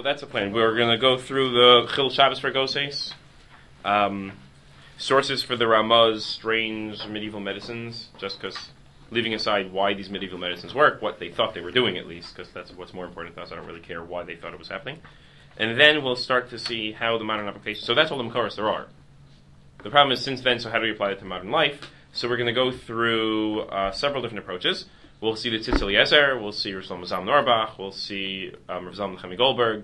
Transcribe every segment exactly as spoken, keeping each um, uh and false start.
so that's the plan. We're going to go through the Chil Shabbos for Goses, um, sources for the Ramah's strange medieval medicines, just because, leaving aside why these medieval medicines work, what they thought they were doing at least, because that's what's more important to us. I don't really care why they thought it was happening. And then we'll start to see how the modern application, so that's all the Makoros there are. The problem is, since then, so how do we apply it to modern life? So we're going to go through uh, several different approaches. We'll see the Tzitz Eliezer, we'll see Rav Shlomo Zalman Auerbach, we'll see um, Rav Zalman Nechemi Goldberg,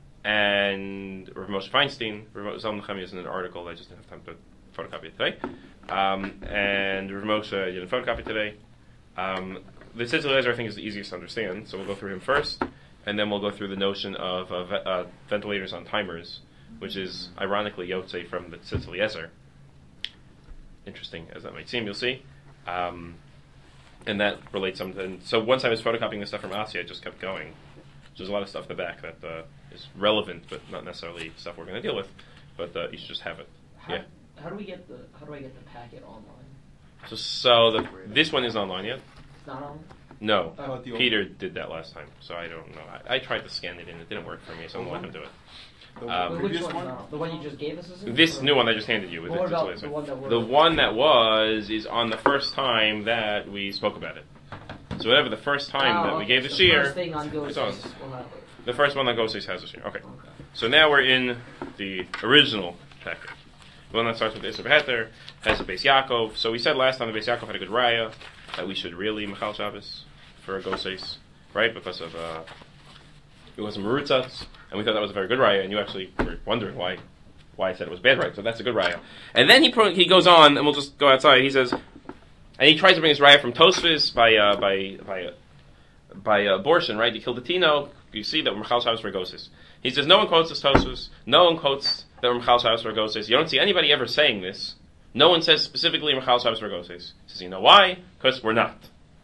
and Rav Moshe Feinstein. Rav Zalman Nechemi is in an article, I just didn't have time to photocopy it today. Um, and Rav Moshe didn't photocopy today. Um, the Tzitz Eliezer, I think, is the easiest to understand, so we'll go through him first, and then we'll go through the notion of uh, ve- uh, ventilators on timers, which is, ironically, Yotze from the Tzitz Eliezer. Interesting as that might seem, you'll see. Um, and that relates something. So once I was photocopying the stuff from Asi, I just kept going. There's a lot of stuff in the back that uh, is relevant, but not necessarily stuff we're going to deal with. But uh, you should just have it. How, yeah. How do we get the? How do I get the packet online? So, so the, this one is online yet? It's not online. No, Oh. Peter did that last time, so I don't know. I, I tried to scan it in; it didn't work for me, so I'm going to let him do it. The Um, Wait, which previous one's one? not? The one you just gave us? Is it? This Or- new one I just handed you with What it. about Just the laser. one that we're- The one that was is on the first time that we spoke about it. So whatever the first time Oh, that we okay. gave the The shear, first thing on Go it's on. says we'll have it. the first one that Goses has the shear. Okay. Okay. So now we're in the original packet. The one that starts with Isser Beheter has a Beis Yaakov. So we said last time the Beis Yaakov had a good raya that we should really Mechal Shabbos for a Goses, right? Because of uh, it was a Marutzatz, and we thought that was a very good raya, and you actually were wondering why why I said it was bad, right? So that's a good raya. And then he pro- he goes on, and we'll just go outside. He says, and he tries to bring his raya from Tosfos by uh, by by uh, by uh, abortion, right? He killed the Tino. You see that we're Mechal Shabbos for Goses. He says no one quotes this Tosfos. No one quotes that we're Mechal Shabbos for Goses. You don't see anybody ever saying this. No one says specifically Mechal Shabbos for Goses. He says, you know why? Because we're not.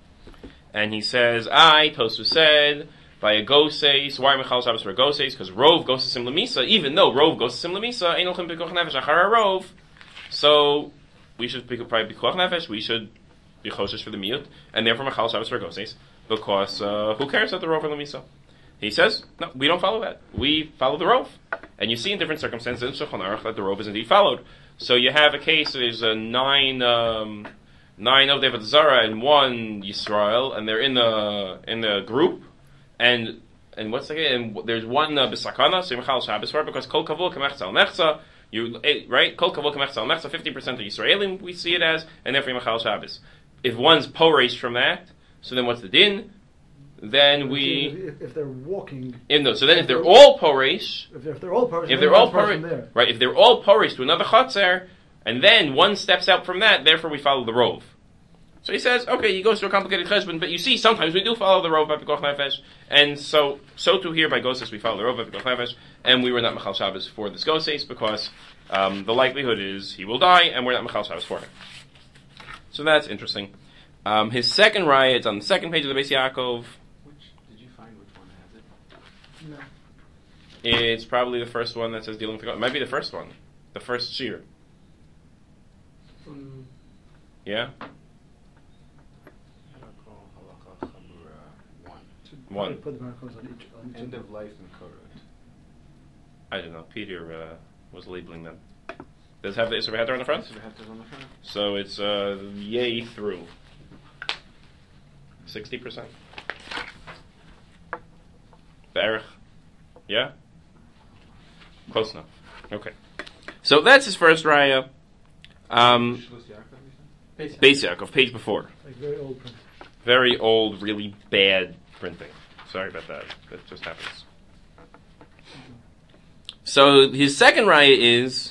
And he says, I, Tosfos said, by a Goses, why Mechal Shabbos for Goses? Because Rov Gosesim Lemisa, even though Rov Gosesim Lemisa, Ein Olchim Pikuach Nefesh Achar Rov. So, we should be probably Pikuach Nefesh, we should be Choshesh for the Miyut, and therefore Mechal Shabbos for Goses, because uh, who cares about the Rov or Lemisa? He says, no, we don't follow that. We follow the Rov. And you see in different circumstances in Shulchan Aruch that the Rov is indeed followed. So you have a case, there's a nine, um, nine of David Zara and one Yisrael, and they're in the in the group, and and what's the and there's one uh, B'sakana, so Mechal Shabbos for it, because Kol Kavul Kemech Tzal Mechza, you right? Kol Kavul Kemech Tzal Mechza, fifty percent of Yisraelim we see it as, and therefore Mechal Shabbos. If one's poresh from that, so then what's the din? Then we if, if they're walking. in those. So then, if they're all poresh, If they're, if they're all parish, if they're all poresh, right? If they're all poresh to another chotzer, and then one steps out from that, therefore we follow the rov. So he says, okay, he goes through a complicated cheshbon, but you see, sometimes we do follow the rov by Pikuach Nefesh, and so so too here by Goses we follow the rov by Pikuach Nefesh, and we were not Mechal Shabbos for this Goses because um, the likelihood is he will die, and we're not Mechal Shabbos for him. So that's interesting. Um, his second raya, it's on the second page of the Beis Yaakov. No. It's probably the first one that says dealing with the God. It might be the first one. The first shir. Um, Yeah? One. Put the barcodes on each. On each End of life and Korot. I don't know. Peter uh, was labeling them. Does it have the Isser Beheter on the front? Isser Beheter's on the front. So it's uh, yay through. sixty percent. Barach. Yeah? Close enough. Okay. So that's his first raya. Um, Beis Beis Yaakov, page before. Like very old print. Very old, really bad printing. Sorry about that. That just happens. So his second raya is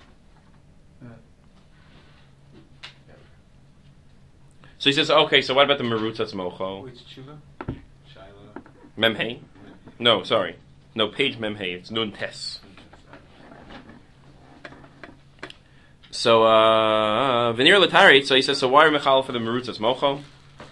so he says, okay, so what about the Merutzatz Mocho? Which tshuva? Shaila. Memhei? No, sorry. No, page Memhei. It's Nun Tes. So, uh, Veneer Latarit, so he says, so why are Mechal for the Merutzatz Mocho?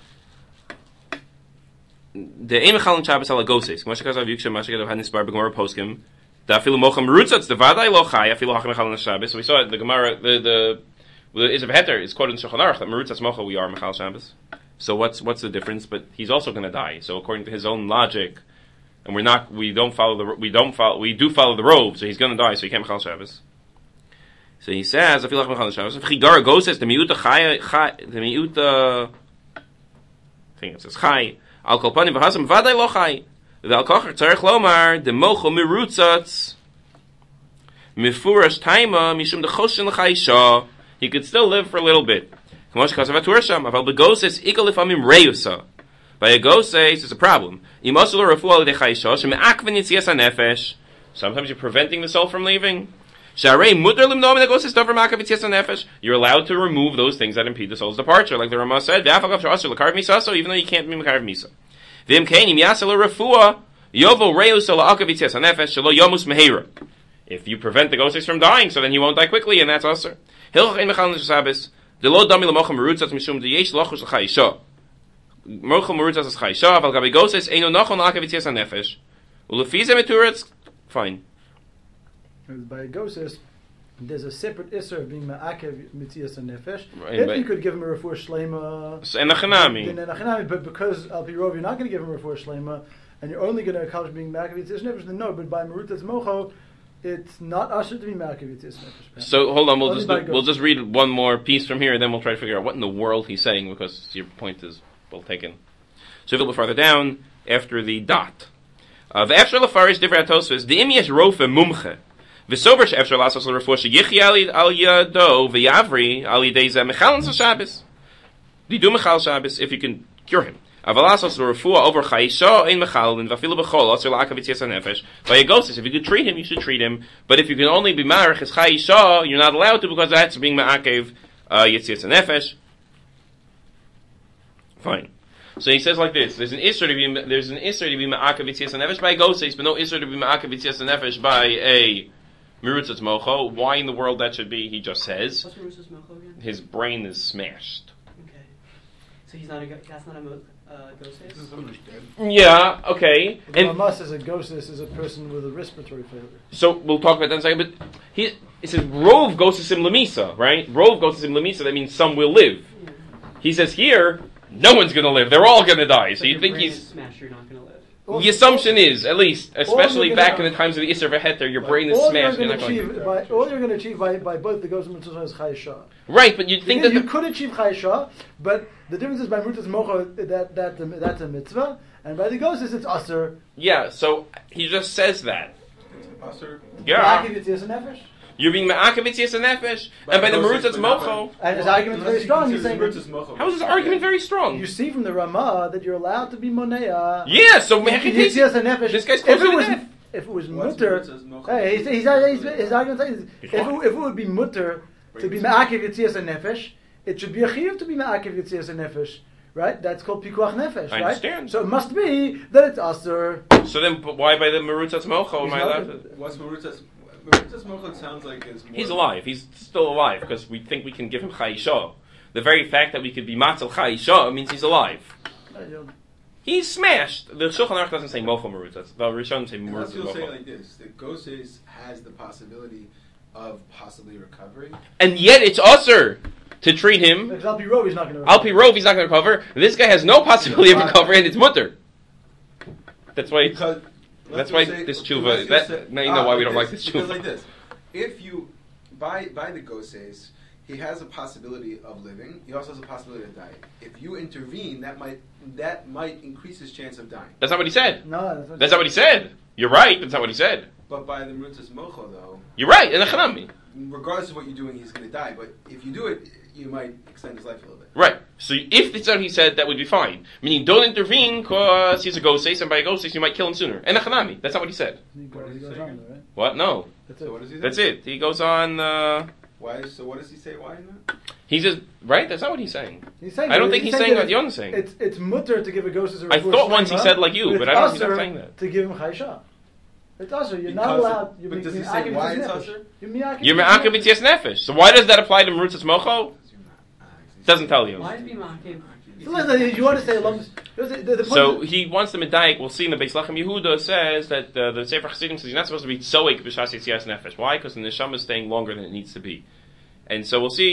The Ein Mechal in Shabbos ala Goses. Moshe Kazav Yuksha, Moshe Kazav Hadnis Bar B'Gemara Poskim. Da afilu Mocha Merutzatz, the Vadai Lo Chai, afilu Hacham Mechal in Shabbos. So we saw it, the Gemara, the, the, the Isser Beheter is quoted in Shulchan Aruch that Merutzatz Mocha we are Mechal Shabbos. So what's, what's the difference? But he's also going to die. So according to his own logic, and we're not, we don't follow the, we don't follow, we do follow the Rove, so he's going to die, so he can't Mechal Shabbos. So he says, I feel like Mechal Shabbos. If Chigara goes, says the miuta chai, the miuta, I think it says chai, al kolpani v'hasam vaday lo chai. The al kocher tzarech lomar the mocho mirutzatz mifurash taima mishum the choshen l'chai shah. He could still live for a little bit. Kamosh kasav atursham aval begoses ikol ifamim reusa. By a goses, it's a problem. Imasul refuah l'chai shah sheme'akven yitzias hanefesh. Sometimes you're preventing the soul from leaving. Sharei mutar limnom the goses davar ma'akav yitzias hanefesh. You're allowed to remove those things that impede the soul's departure, like the Ramah said. V'afagav shasur l'karv misa, so even though you can't be l'karv misa. If you prevent the ghosts from dying, so then he won't die quickly, and that's usher. Fine. By a ghost, there's a separate isser of being ma'akev mitzias and nefesh. Right, if but- you could give him a refuah shlema, And the Chanami. then a chanami, but because al pi rov you're not going to give him a refuah shlema, and you're only going to accomplish being ma'akev mitzias nefesh, then no. But by merutas mocho, it's not usher to be ma'akev mitzias nefesh. So hold on, we'll Only just by do, we'll ghost. just read one more piece from here, and then we'll try to figure out what in the world he's saying, because your point is well taken. So a little bit farther down, after the dot, uh, the after lefarish divrei atosves the imyesh rofe mumche. V'sober she'efshar lasos l'refuah sheyichi al al yado v'yavri al yidei zeh mechal on Shabbos. You do mechal Shabbos if you can cure him. Avalasos l'refuah over chayisha ein mechal and vafilu b'chol asur la'akav yitzias hanefesh. By a ghost, if you could treat him, you should treat him. But if you can only be ma'arech as chayisha, you're not allowed to because that's being ma'akev uh, yitzias hanefesh. Fine. So he says like this: There's an isser to be there's an isser to be ma'akev yitzias hanefesh by a ghost, but no isser to be ma'akev yitzias hanefesh by a Mirutzatz mocho. Why in the world that should be? He just says What's Marus's Mocho again? his brain is smashed. Okay. So he's not a, go- that's not a mo- uh, ghost face? Somebody's dead. Yeah, okay. The And mamas as a ghost is a person with a respiratory failure. so we'll talk about that in a second. But he it says Rov goes to sim lamisa, right? Rov goes to sim lamisa. That means some will live. Yeah. He says here, no one's going to live. They're all going to die. So If you your think brain he's is smashed, you're not going to live. the assumption is, at least, especially you're back gonna- in the times of the Isser V'Heter, your brain is all smashed. you're You're going not to going achieve by all you're going to achieve by, by both the ghost and mitzvah is chayisha. right, but you'd think that you the, could achieve chayisha, but the difference is by mitzvahs mocha that that that's a mitzvah, and by the ghost it's aser. yeah. So he just says that. Usher. Yeah, Ma'akev yitzias nefesh. you're being ma'akev yitzias nefesh, and by the Ghost Merutz is- but not mocho. And his argument's very strong. He's saying, How is his argument very strong? you see from the Ramah that you're allowed to be monea. Yeah, so man, he takes Yitzias nefesh. This guy's If closer it to was death. if it was What's mutter, Mirutz's mocha? hey, he's, he's, he's, his argument is if it, He's if it would be mutter to be ma'akev yitzias nefesh, it should be a chiyuv to be ma'akev yitzias nefesh. Right? That's called pikuach nefesh, I right? understand. So it must be that it's aser. So then, but why by the Merutz mocho am I allowed to? What's Maruta's? Maruta's mocha sounds like is more. He's alive. He's still alive because we think we can give him chayisha. The very fact that we could be matzel chayisha means he's alive. He's smashed. The Shulchan Aruch doesn't say mocho Merutz. The Rishonim say And Merutz let's you'll say mocho. like this: the Goses has the possibility of possibly recovering. And yet it's usher to treat him. Because Al Pi Rov, he's not going to. Al Pi Rov, he's not going to recover. This guy has no possibility of recovery, and it's mutter. That's why. Because That's let's why say- this tshuva- let's that- say- now you know ah, why we don't this, like this because tshuva. like this, if you by by the Goses, he has a possibility of living. He also has a possibility of dying. If you intervene, that might that might increase his chance of dying. That's not what he said. No, that's, what That's not what he said. You're right. That's not what he said. But by the Mirutzas Mocho, though, You're right. In the Chanami. regardless of what you're doing, he's going to die. But if you do it, you might extend his life a little bit. Right. So if it's what he said, that would be fine. Meaning, don't intervene because he's a ghost, and by a ghost, you might kill him sooner. And the Chanami. That's not what he said. He What goes, did he he goes say on again? there, right? What? No. That's So it. what does he say? That's it. He goes on. Uh, Why? So what does he say? Why in that? he says, right? That's not what he's saying. He's saying I don't that- think he's saying that what Yon's saying. It's it's mutter to give a ghost as a I refuah thought once he shlema, said like you, it's but I don't think he's aser not saying that. to give him chayisha. It's aser. You're not Because allowed. it- You're but does he being say ma'akev why yitzias it's nefesh. aser? You're ma'akev You're yitzias me'akev nefesh. b'tzias nefesh. So why does that apply to Merutzas Mocho? Doesn't tell you. Why is Bimakev? So listen, you want to say along the, the, the point So is- he wants the medayik. We'll see in the Beis Lachem Yehuda says that uh, the Sefer Chassidim says you're not supposed to be tzoik b'shas yitzias nefesh. Why? Because the neshama is staying longer than it needs to be. And so we'll see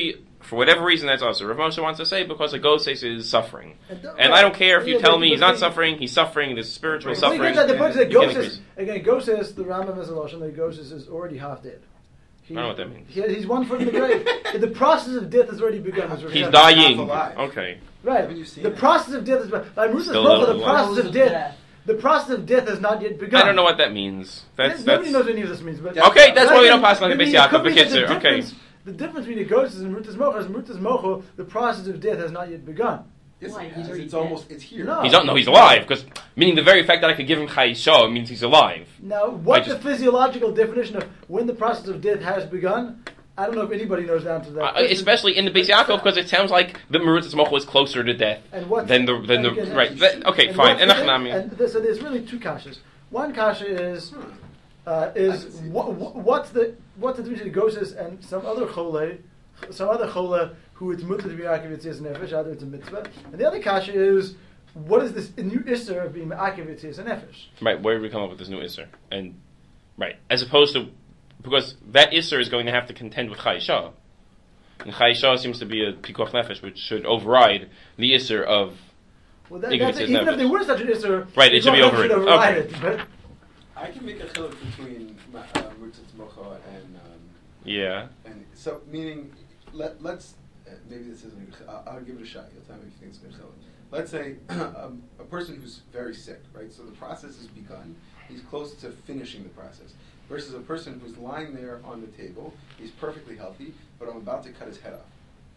For whatever reason, that's also. Rav Moshe wants to say because a goses is suffering. And, th- And I don't care if you yeah, tell but- me he's but not the- suffering, he's suffering, there's spiritual Right. Well, suffering. because the point is that You can't Goses, increase. again, Goses, the Rambam is a Lashon, that Goses is already half dead. He, I don't know what that means. He, he's one foot in the grave. The process of death has already begun. as we're He's saying. dying. alive. Okay. Right. Haven't you seen The it? process of death is by Ruth's Still a Mocha, little the alive. process of Of death. death. The process of death has not yet begun. I don't know what that means. That's Yes, Nobody that's knows what any of this means. But Okay, that's why we don't pass I on the mean, Beis it could Yaakov, be the that the Kitzer, okay. difference- The difference between the Goses and Rutas Mocha is Rutas Mocha, the process of death has not yet begun. Yes, Why? it He's has. already It's dead. almost. It's here. No. he's not no, he's alive, because meaning the very fact that I could give him Chayisha means he's alive. Now, what I just- the physiological definition of when the process of death has begun, I don't know if anybody knows down to that. Uh, especially in the Beis Yaakov, because it sounds like the Merutzas Mocha was closer to death And what's- than the than the and again, right. That, okay, and fine. what's the- Enachnami. And th- so there's really two kashas. One kasha is Hmm. uh, I is can see wha- this. wha- what's the what's the difference between Goses and some other chole, some other chole who it's mutter to be ma'akev yitzis nefesh, either it's a mitzvah, and the other kasha is what is this new isser of being ma'akev yitzis nefesh? Right, where did we come up with this new Isser? And right, as opposed to because that Isser is going to have to contend with Chayisha. And Chayisha seems to be a Pikuach Nefesh, which should override the Isser of Well, that, Igor that's, yitzis even if nefesh. there were such an isser, Right, it the should be Torah over it. override Okay. it, but I can make a chiluk between uh, Rutzitz Mocha and um, yeah. and so meaning let let's uh, maybe this isn't. A, I'll, I'll give it a shot. You'll tell me if you think it's good chiluk. Let's say um, a person who's very sick, right? So the process has begun. He's close to finishing the process. Versus a person who's lying there on the table. He's perfectly healthy, but I'm about to cut his head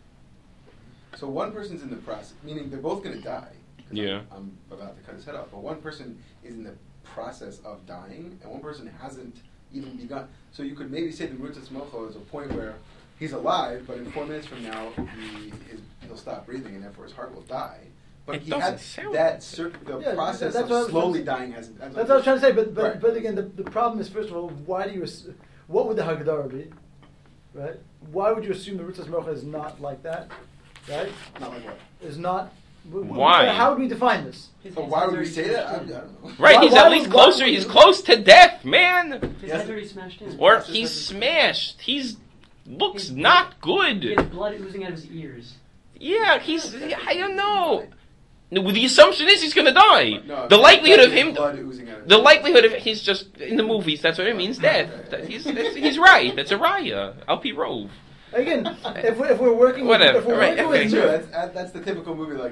off. So one person's in the process, meaning they're both going to die. 'cause Yeah. I'm, I'm about to cut his head off. But one person is in the process of dying, and one person hasn't even begun. So you could maybe say the Rutzitz Mocha is a point where he's alive, but in four minutes from now, he, his, he'll stop breathing, and therefore his heart will die. But It he doesn't had sound that like cir- the Yeah, process that's what I of was slowly trying to- dying hasn't. that's what I was trying to say. But but, Right. but again, the, the problem is first of all, why do you ass- what would the Haggadah be, right? Why would you assume the Rutzas Mocha is not like that, right? Not like what? Is not. w- w- Why? How would we define this? His But head's why would we already say that? I, I smashed in. don't know. Right, Why- he's why at would- least why closer. would- He's close to death, man. His Yes. head's already smashed in. Or Yes, he's yes, yes. smashed. He's looks He's- not He good. has blood oozing out of his ears. Yeah, he's. I don't know. No, the assumption is he's going to die. No, the likelihood of that's him. blood oozing out of The his- likelihood of he's just in the movies. That's what it means. Death. That- He's that's, he's right. That's a raya. Al Pi Rove. Again, if we're, if we're working, Whatever, if we're right, working okay. with Sure, that's, that- that's the typical movie, like,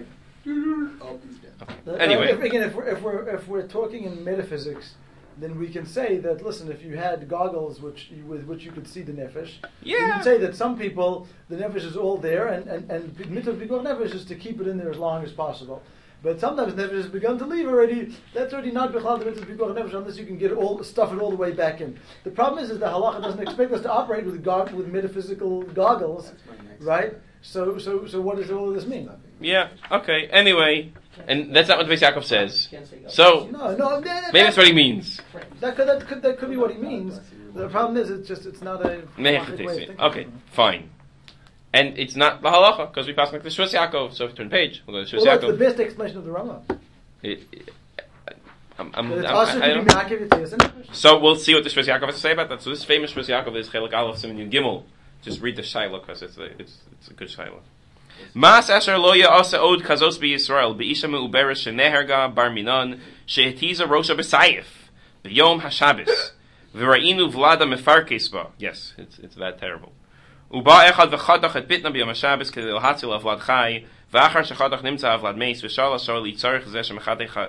oh, he's dead. Uh, Anyway. if, again, if we're, if we're if we're talking in metaphysics, then we can say that listen, if you had goggles which you, with which you could see the nefesh, you Yeah. can say that some people the nefesh is all there, and and and mitzvah pikuach nefesh is to keep it in there as long as possible. But sometimes nefesh has begun to leave already. That's already not bichlal the mitzvah pikuach nefesh unless you can get all stuff it all the way back in. The problem is, is the halacha doesn't expect us to operate with gog- with metaphysical goggles, That's my next right? So so so what does all of this mean? Nothing. Yeah. Okay. Anyway, and that's not what the Beis Yaakov says. Can't say go. So No, no, that, maybe that's what he means. That could, that could that could be what he means. The problem is, it's just it's not a halachic way of thinking. Okay, fine. And it's not the halacha because we pass like the Shvus Yaakov. So if you turn page, we'll go to Shvus Well, that's the Yaakov. best explanation of the Rama. It, it, I'm, I'm, That it's I'm- also I to don't- be ma'akev yitzis and nefesh. So we'll see what the Shvus Yaakov has to say about that. So this famous Shvus Yaakov is Chelik Aleph Siman Yud Gimel. Just read the Shaila because it's a, it's it's a good Shaila. Mas asher lo ya'asa od kazos bi Yisrael be'isha me'uberes sheneherga bar minan she'etiza rosha b'sayif b'yom haShabbos v'ra'inu vlada mefarkes ba. Yes, it's it's that terrible. Uba echad v'chadach et bitna b'yom haShabbos kedei l'hatzil avlad chai v'achar shechadach nimtza avlad meis v'shal asher litzarich zeh shemechadech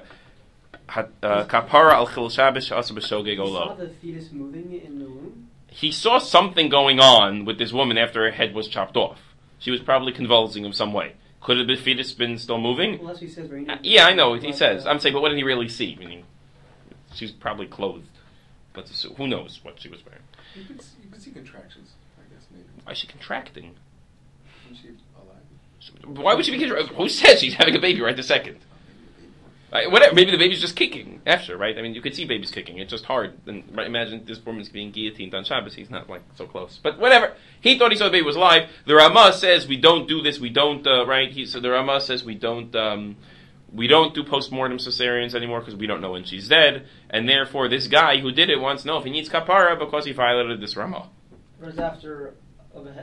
kapara al chil Shabbos she'asa b'shogeg He saw olav. the fetus moving in the womb. He saw something going on with this woman after her head was chopped off. She was probably convulsing in some way. Could have the fetus been still moving? Well, that's what he says very Uh, neat. yeah, I know. He Like, says. uh, I'm saying, but what did he really see? Meaning, she's probably clothed. Let's assume. Who knows what she was wearing? You could, s- you could see contractions, I guess, maybe. Why is she contracting? Isn't she alive? Why would she be contracting? Who says she's having a baby right this second? Right, whatever. Maybe the baby's just kicking after, right? I mean, you could see babies kicking. It's just hard. And right, imagine this woman's being guillotined on Shabbos. He's not like so close, but whatever. He thought he saw the baby was alive. The Ramah says we don't do this. We don't uh, right. He so the Ramah says we don't um, we don't do postmortem cesareans anymore because we don't know when she's dead, and therefore this guy who did it wants to know if he needs kapara because he violated this Ramah. Right after of a headache.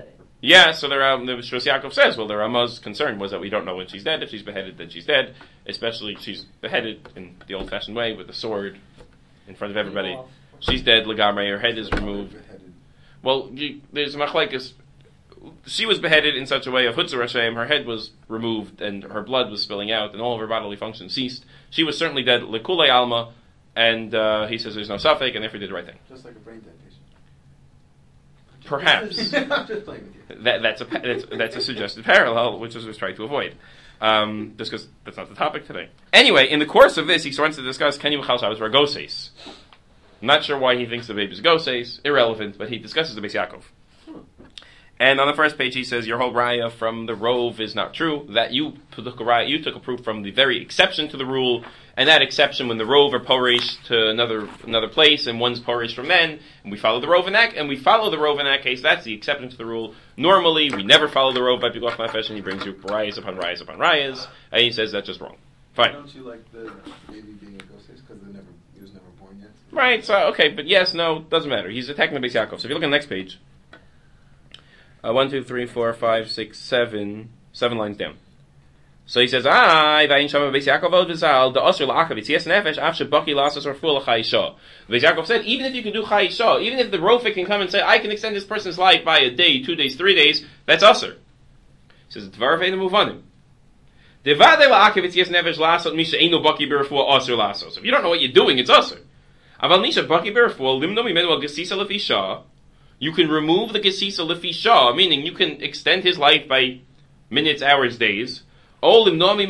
Yeah, so the, um, the Shos Yaakov says, well, the Ramah's concern was that we don't know when she's dead. If she's beheaded, then she's dead. Especially if she's beheaded in the old-fashioned way with a sword in front of everybody. She's dead, Lagamre, her head is removed. Well, you, there's a machlekes. She was beheaded in such a way of Hutzar Hashem, her head was removed and her blood was spilling out and all of her bodily function ceased. She was certainly dead, Lekule Alma, and uh, he says there's no suffix and therefore did the right thing. Just like a brain dead patient. Perhaps. I'm just playing with you. That, that's, a, that's, that's a suggested parallel, which is was trying to avoid. Um, just because that's not the topic today. Anyway, in the course of this, he starts to discuss Kenny Mechal Shabbos Ragoses. I'm not sure why he thinks the baby's Goses, irrelevant, but he discusses the Beis Yaakov. And on the first page he says, your whole raya from the rove is not true, that you took a raya, you took a proof from the very exception to the rule, and that exception when the rove are porish to another another place, and one's porish from men, and we follow the rove in that, and we follow the rove in that case, that's the exception to the rule. Normally, we never follow the rove by Pikuach Nefesh, and he brings you rayas upon rayas upon rayas, and he says that's just wrong. Fine. Don't you like the baby being a ghost because never he was never born yet? Right, so, okay, but yes, no, doesn't matter. He's attacking the Beis Yaakov. So if you look at the next page, uh, one, two, three, four, five, six, seven, seven lines down. So he says, "Ay, vayin shama Beis Yaakov od v'zal the osur la'akav itzias nefesh af shebaki lasas or full chayisha." Beis Yaakov said, even if you can do chayisha, even if the rofik can come and say, "I can extend this person's life by a day, two days, three days," that's usur. He says, "Dvar ve'enu muvanim." Devade la'akav itzias nefesh lasot misha einu baki b'refuah osur lasos. If you don't know what you're doing, it's usur. Aval misha baki b'refuah limno mimenu al gesisa lefisha. You can remove the gesisa lefisha, meaning you can extend his life by minutes, hours, days. Of course it's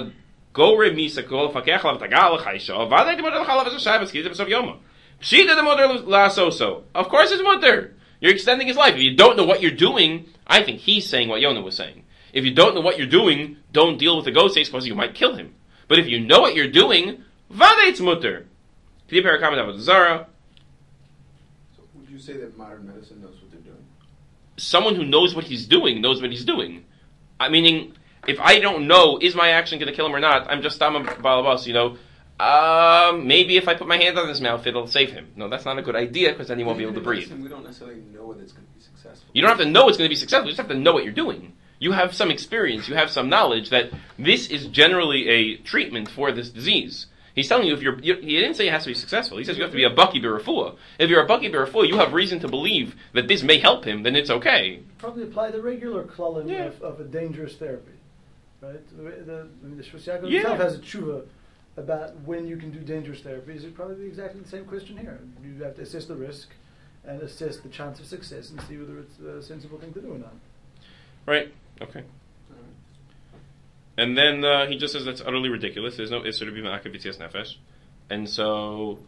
mutter. You're extending his life. If you don't know what you're doing, I think he's saying what Yonah was saying. If you don't know what you're doing, don't deal with the ghost because you might kill him. But if you know what you're doing, it's mutter. So would you say that modern medicine knows what they're doing? Someone who knows what he's doing knows what he's doing. I meaning, if I don't know, is my action going to kill him or not, I'm just Tama Balabas, you know, um, maybe if I put my hand on his mouth, it'll save him. No, that's not a good idea, because then he won't be able to breathe. We don't necessarily know whether it's going to be successful. You don't have to know it's going to be successful, you just have to know what you're doing. You have some experience, you have some knowledge that this is generally a treatment for this disease. He's telling you, if you're, you, he didn't say it has to be successful. He says you have to be a Baki B'Refuah. If you're a Baki B'Refuah, you have reason to believe that this may help him, then it's okay. Probably apply the regular klalim Yeah. of, of a dangerous therapy. Right? The, the, I mean, the Shos Yaakov Yeah. himself has a tshuva about when you can do dangerous therapies. It'd probably be exactly the same question here. You have to assess the risk and assess the chance of success and see whether it's a sensible thing to do or not. Right, okay. And then uh, he just says that's utterly ridiculous. There's no Isser to be Ma'akev Yitzias Nefesh. And so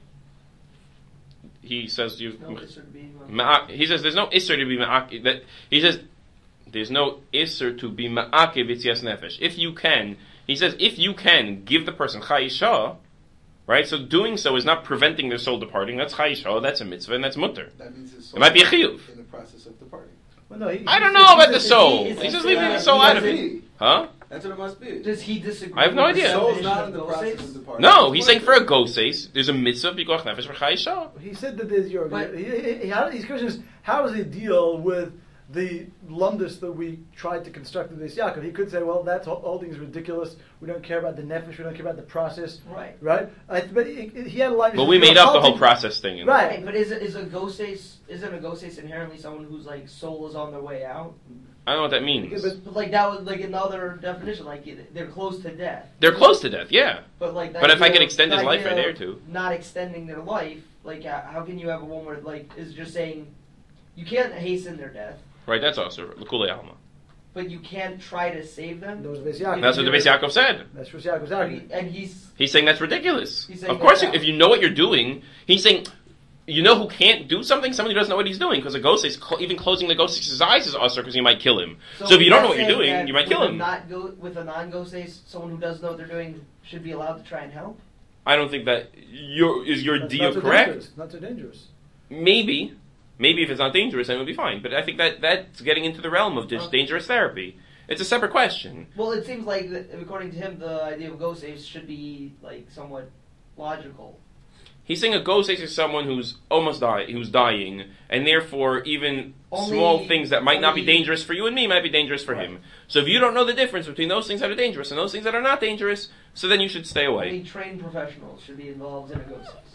he says you No, it should be, uh, Ma'a- he says there's no Isser to be Ma'akev that he says there's no Isser to be Ma'akev Yitzias Nefesh. If you can, he says if you can give the person Chayisha, right? So doing so is not preventing their soul departing. That's Chayisha, that's a mitzvah, and that's mutter. That means his It soul might be a chiyuv. in the process of departing. Well, no, he, I he don't says- know he about the says- soul. is- He's just is- leaving uh, the soul he out of doesn't- it. Huh? That's what it must be. Does he disagree? I have no with the idea. The soul's definition not of in the ghost process face? of departing. No, he's saying for a goses, there's a mitzvah b'koach nefesh for Chayisha. He said that there's your. But- he, he, he, how, his question is, how does he deal with the lumdus that we tried to construct with this Yaakov? He could say, well, that whole thing is ridiculous. We don't care about the nefesh. We don't care about the process. Right. Right. I, but he, he had a line. But we made up the whole process thing. Right. Right, but is is a ghost ace, isn't a ghost ace inherently someone whose like soul is on their way out? I don't know what that means. Yeah, but- But like that was like another definition, like they're close to death. They're close to death, yeah. But like, the But if I idea could of- extend the his life idea right there, of too. not extending their life, like how, how can you have a one where like is just saying you can't hasten their death, Right, that's also L'kulei Alma. but you can't try to save them. Those Beis Yaakov. That's what the Beis Yaakov said. That's what Yaakov's And, argument. he, and he's He's saying that's ridiculous. He's saying Of course, that- if you know what you're doing, he's saying, you know who can't do something? Somebody who doesn't know what he's doing. Because a ghost is, cl- even closing the ghost's eyes is usher because you might kill him. So, if you don't know what you're saying doing, that you might with kill a him. Not go, with a non-ghost ace, someone who does know what they're doing should be allowed to try and help. I don't think that your is your That's deal not so correct. dangerous. Not so dangerous. Maybe. Maybe if it's not dangerous, then it would be fine. But I think that that's getting into the realm of just Okay. dangerous therapy. It's a separate question. Well, it seems like, that, according to him, the idea of ghost ace should be like somewhat logical. He's saying a ghost is someone who's almost dying, who's dying, and therefore even Only- small things that might not be only- dangerous for you and me might be dangerous for Right. him. So if you don't know the difference between those things that are dangerous and those things that are not dangerous, so then you should stay away. Only trained professionals should be involved in a ghost house.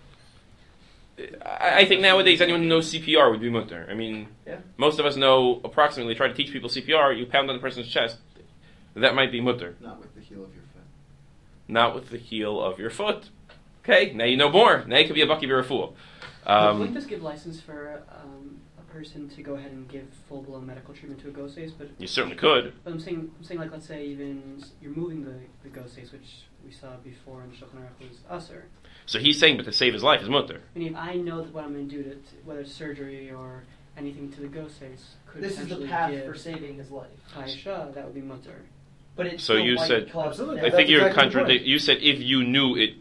I I think nowadays anyone who knows C P R would be mutter. I mean, Yeah. most of us know approximately. Try to teach people C P R. You pound on the person's chest. That might be mutter. Not with the heel of your foot. Not with the heel of your foot. Okay, now you know more. Now you could be a bucky if you're a fool. Um, Wouldn't Um, this give license for um, a person to go ahead and give full-blown medical treatment to a ghost ace? But, you certainly could. but I'm saying, I'm saying, like, let's say even s- you're moving the, the ghost ace, which we saw before in Shulchan Aruch was usher. So he's saying, but to save his life is mutter. I mean, if I know that what I'm going to do, to, to, whether it's surgery or anything to the ghost ace, could This is the potentially path give for saving his life. Hayasha, that would be mutter. But it So still you might said- cause Absolutely. death. I that's think you're exactly the contradict. point. You said if you knew it.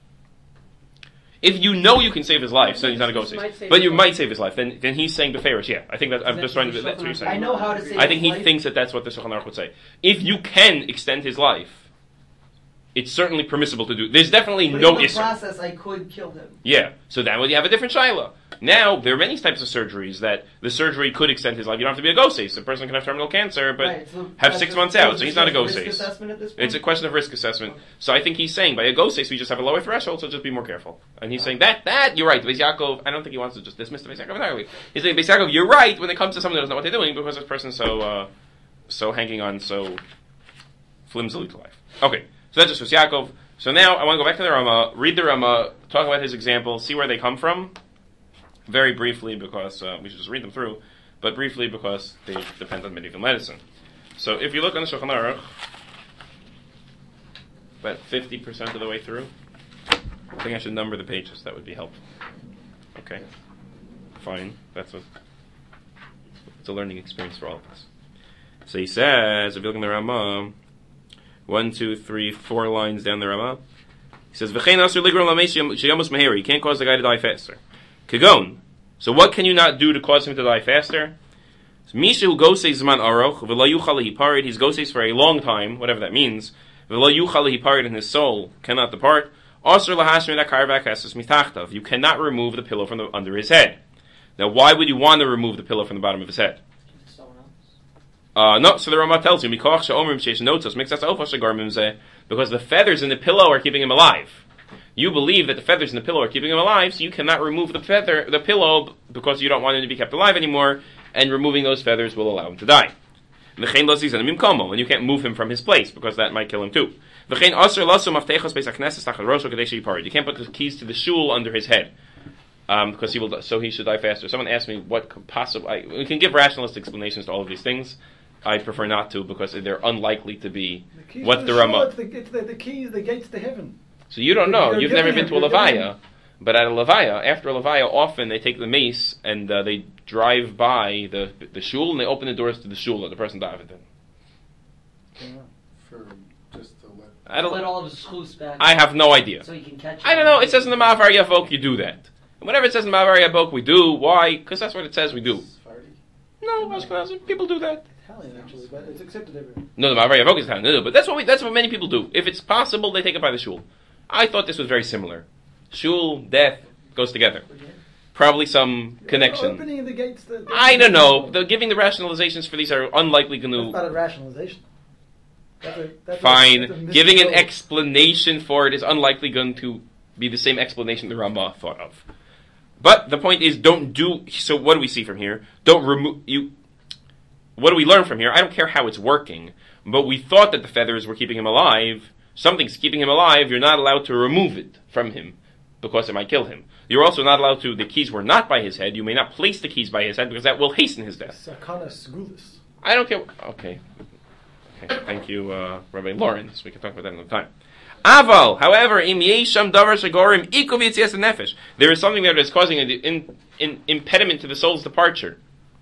If you know you can save his life, so he's not a ghost This might ace. save But his you life. might save his life. Then, then he's saying Beferish. Yeah, I think that I'm Is just that trying to. the That's what you're Shulchan saying. I know how to save I think he his life. thinks that that's what the Shulchan Aruch would say. If you can extend his life, it's certainly permissible to do. There's definitely But no in the issue. process, I could kill him. Yeah. So then would you have a different shaila? Now there are many types of surgeries that the surgery could extend his life. You don't have to be a ghost ace. A person can have terminal cancer, but Right, so have that's six a- months out, is so he's this not a just ghost risk ace. assessment at this point? It's a question of risk assessment. So I think he's saying by a ghost ace we just have a lower threshold, so just be more careful. And he's saying that that you're right. Beis Yaakov, I don't think he wants to just dismiss the Beis Yaakov entirely. He's saying Beis Yaakov, you're right when it comes to someone who doesn't know what they're doing because this person's so uh, so hanging on so flimsily to life. Okay, so that's just Beis Yaakov. So now I want to go back to the Rama, read the Rama, talk about his example, see where they come from, very briefly because uh, we should just read them through, but briefly because they depend on medieval medicine. So if you look on the Shulchan Aruch, about fifty percent of the way through, I think I should number the pages. That would be helpful. Okay, fine. That's a it's a learning experience for all of us. So he says, if you look in the Rama, one, two, three, four lines down the Rama, he says, "V'chein asur ligron lamesh sheyamus meher." You can't cause the guy to die faster. Kagon. So what can you not do to cause him to die faster? Misha who goses zman aroch v'lo yuchal hiparid. He's goses for a long time, whatever that means. V'lo yuchal hiparid, and his soul cannot depart. Asur lahashmir dakarvak eses mitachtav. You cannot remove the pillow from the, under his head. Now, why would you want to remove the pillow from the bottom of his head? Give it to someone else. Uh, no, so the Rama tells you, Mikoch she'omrim sheish notos mixas ofas shegarmim zeh, because the feathers in the pillow are keeping him alive. You believe that the feathers in the pillow are keeping him alive, so you cannot remove the feather, the pillow, because you don't want him to be kept alive anymore, and removing those feathers will allow him to die. V'chein lo zizan mimkomo, and you can't move him from his place, because that might kill him too. V'chein asur laso maftechos beis hakneses tachas rosho kadei sheyiparid. You can't put the keys to the shul under his head. Um, because he will, so he should die faster. Someone asked me what could possibly. We can give rationalist explanations to all of these things. I prefer not to because they're unlikely to be The keys what to the shul, Rama. It's the, it's the, the keys, the gates to heaven. So you don't know. You're You've never giving been to a him- you're giving levaya, him- but at a levaya, after a levaya, often they take the mace and uh, they drive by the the shul and they open the doors to the shul that the person died in. Yeah. For just to let. I don't. Let all of his schus back. I have no idea. So he can catch. I don't know. It says in the Ma'avar Yavok you do that. And whenever it says in the Ma'avar Yavok we do, why? Because that's what it says we do. Sephardi? No, Ashkenazim, people do that. Italian actually, but it's accepted everywhere. No, the Ma'avar Yavok is Italian. No, no, but that's what we, that's what many people do. If it's possible, they take it by the shul. I thought this was very similar. Shul, death goes together. Probably some connection. Opening the gates. The, I don't know. The, giving the rationalizations for these are unlikely going That's to. not a rationalization. That's a, that's Fine. A, that's a Giving an misnomer. explanation for it is unlikely going to be the same explanation the Rama thought of. But the point is, don't do. So what do we see from here? Don't remove you. What do we learn from here? I don't care how it's working, but we thought that the feathers were keeping him alive. Something's keeping him alive. You're not allowed to remove it from him because it might kill him. You're also not allowed to. The keys were not by his head. You may not place the keys by his head because that will hasten his death. Sakana Sgulis. I don't care. Okay. Okay. Thank you, uh, Rabbi Lawrence. We can talk about that another time. Aval, however, im yesham davar shagorim ikov yitzias nefesh. There is something there that is causing an in, in, impediment to the soul's departure.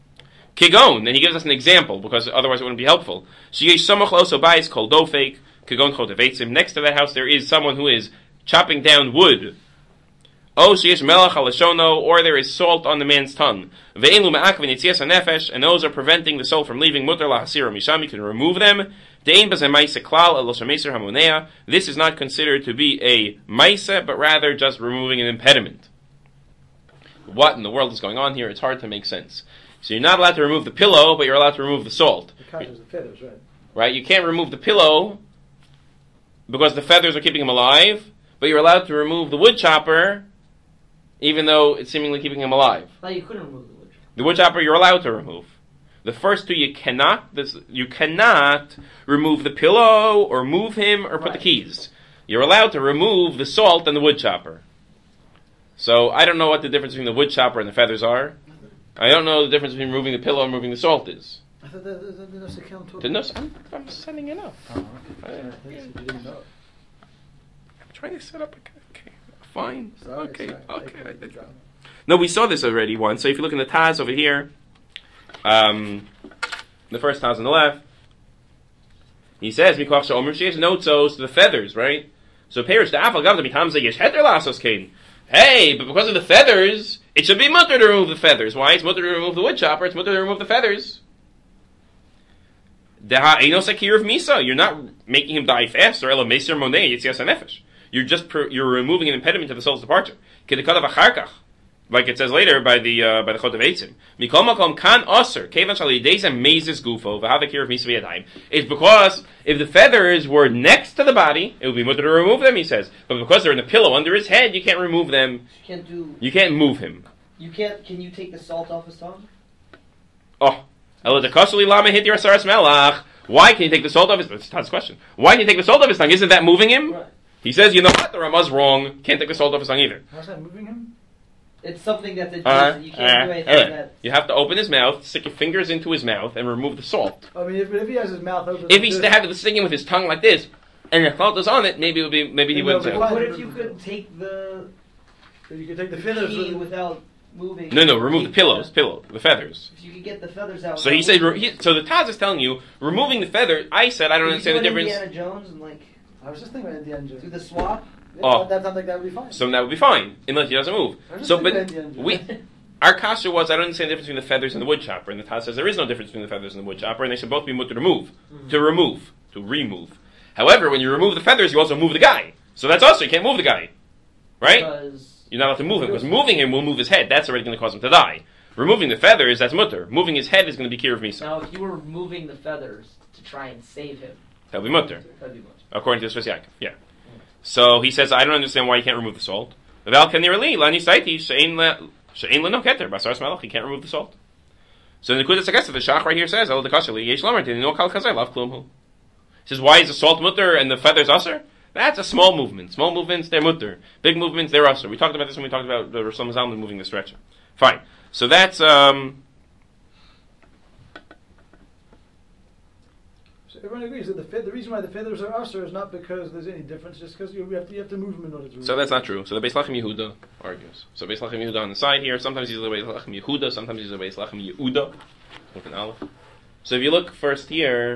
Kigon, and he gives us an example because otherwise it wouldn't be helpful. Sheyesh samach loso bayis kol dofek kigon chotevetzim. Next to that house, there is someone who is chopping down wood. Oh, sheyesh melach halashono, or there is salt on the man's tongue. Ve'elu me'akvin yitzias nefesh, and those are preventing the soul from leaving mutar lahasira misham. You can remove them. This is not considered to be a maisa, but rather just removing an impediment. What in the world is going on here? It's hard to make sense. So you're not allowed to remove the pillow, but you're allowed to remove the salt. The cut is the feathers, right? Right? You can't remove the pillow because the feathers are keeping him alive, but you're allowed to remove the wood chopper, even though it's seemingly keeping him alive. No, you couldn't remove the wood. The wood chopper you're allowed to remove. The first two you cannot. This, you cannot remove the pillow or move him or put Right. the keys. You're allowed to remove the salt and the wood chopper. So I don't know what the difference between the wood chopper and the feathers are. I don't know the difference between removing the pillow and removing the salt is. I thought that, that, that, that was the count to- The nus- I'm, I'm setting it up. Oh, okay. I- You didn't know. I'm trying to set up. Okay, okay. Fine. Sorry, okay. sorry. Okay. Take the job. No, we saw this already once. So if you look in the Taz over here, um, the first Taz on the left, he says, "Mikoch she'omer sheyesh notzos," to the feathers, right? So perish the afal gav the mitamze yesh heter lasos kain. Hey, but because of the feathers, it should be mutter to remove the feathers. Why? It's mutter to remove the wood chopper. It's mutter to remove the feathers. Deha einos akir of misa. You're not making him die faster. Elo meser monei yitzias hanefesh. You're just per, you're removing an impediment to the soul's departure. Kedekadav acharkach. Like it says later by the uh, by the Chot of Eitzim. Mikol makom kan aser kevan shalidezem mezes gufo v'havakir of misa v'yadayim. It's because if the feathers were next to the body, it would be mutter to remove them. He says, but because they're in the pillow under his head, you can't remove them. You can't do. You can't move him. You can't. Can you take the salt off his tongue? Oh, elo dekasuli lama hit your asaras melach. Why can you take the salt off his? That's Todd's question. Why can you take the salt off his tongue? Isn't that moving him? Right. He says, you know what? The Ramah's wrong. Can't take the salt off his tongue either. How's that moving him? It's something that's adjacent. Uh, you can't do uh, anything uh, that. you have to open his mouth, stick your fingers into his mouth, and remove the salt. I mean, if, if he has his mouth open, If he's like to this- have it sticking with his tongue like this, and the salt is on it, maybe it would be. Maybe he Maybe wouldn't. it'll be say- fine. What if you could take the so you can take the feathers. key with- without moving? No, no. Remove the Take pillows, pillow, the feathers. If you could get the feathers out. So he said. Re- he, so the Taz is telling you removing the feather. I said I don't Could you understand the do an difference. Indiana Jones and like I was just thinking about Indiana Jones. do the swap. Yeah, Oh. that sounds like that would be fine. So that would be fine, unless he doesn't move. I was just So, thinking but about Indiana Jones. we, our kasha was I don't understand the difference between the feathers and the wood chopper, and the Taz says there is no difference between the feathers and the wood chopper, and they should both be mutter to move, Mm-hmm. to remove, to remove. However, when you remove the feathers, you also move the guy. So that's also you can't move the guy, right? Because You're not allowed to move him because moving him will move his head. That's already going to cause him to die. Removing the feathers, that's mutter. Moving his head is going to be kir of misa. now, if you were moving the feathers to try and save him, That'll be mutter, that'd be much. according to the Sfas Yaakov. Yeah. So he says, I don't understand why you can't remove the salt. V'al kanirli lani saiti she'ein le she'ein leno keter basaras melach. You can't remove the salt. So the Nekudas Agesa, the Shach right here says, "El dekashali yesh lamer didn't kal kazay lav klum hu." He says, why is the salt mutter and the feathers usher? That's a small movement. Small movements, they're mutter. Big movements, they're usher. We talked about this when we talked about the Rasul Zalman moving the stretcher. Fine. So that's um. So everyone agrees that the fe- the reason why the feathers are usher is not because there's any difference, just because you have to you have to move them in order to. So that's not true. So the Beis Lachem Yehuda argues. So Beis Lachem Yehuda on the side here. Sometimes he's the Beis Lachem Yehuda. Sometimes he's the Beis Lachem Yehuda. With an aleph. So if you look first here,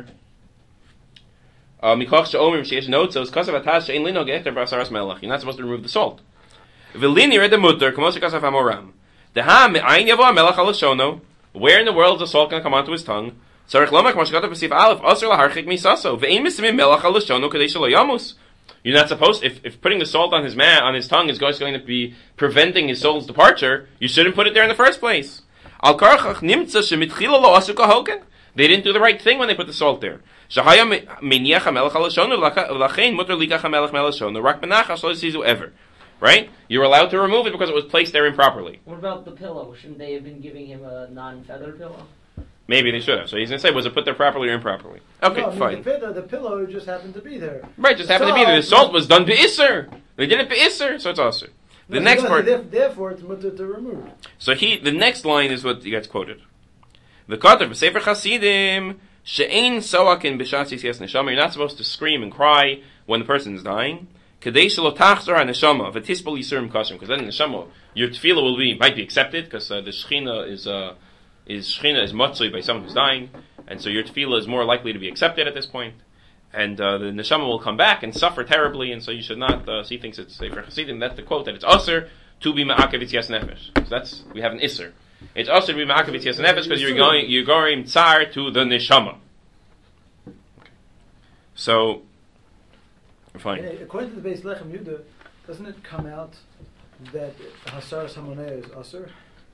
Mikoch she'omer sheyesh notzos kasav ataz she'ein lino ge'eter b'asaras melach. You're not supposed to remove the salt. V'lini red the mutter k'mos shekasav hamoram. Deha me'ayin yavo hamelach al shono. Where in the world is the salt going to come onto his tongue? Sarich lomak k'mos shekatav b'sif aleph aser laharchik misaso ve'ein misimim melach al shono kadei shelo yamus. You're not supposed, if, if putting the salt on his man, on his tongue is going to be preventing his soul's departure, you shouldn't put it there in the first place. Al karchach nimtza shemitchila lo asu kahoken. They didn't do the right thing when they put the salt there. Shahaya meniach hamelach al shonu v'lachein mutter likach hamelach mel shonu rak benachas lo yisizu ever. Right? You're allowed to remove it because it was placed there improperly. What about the pillow? Shouldn't they have been giving him a non-feather pillow? Maybe they should have. So he's going to say, was it put there properly or improperly? Okay, no, I mean, fine. The, feather, the pillow just happened to be there. Right, just happened to be there. The salt was done be'isser. They did it be'isser, so it's also. The No, next no, part. theref- Therefore, it's mutter to remove. So he, the next line is what gets quoted. The Katav Sefer Chasidim she'ein soakin b'shat yitzias neshama. You're not supposed to scream and cry when the person is dying. Kadei shelo tachzor haneshama v'tispol yisurim kashim. Because then the neshama, your tefillah will be might be accepted because uh, the shechina is uh, is shechina is matzui by someone who's dying, and so your tefillah is more likely to be accepted at this point. And uh, the neshama will come back and suffer terribly, and so you should not. Uh, so he thinks it's Sefer Chasidim. That's the quote that it's aser to be ma'akev yitzias nefesh. So that's we have an iser. It's also to be ma'akev yitzias nefesh because you're going you're going tsar to the neshama. Okay. So, fine. Yeah, according to the Beis Lechem Yudah, doesn't it come out that Hasar Samoneh is Aser?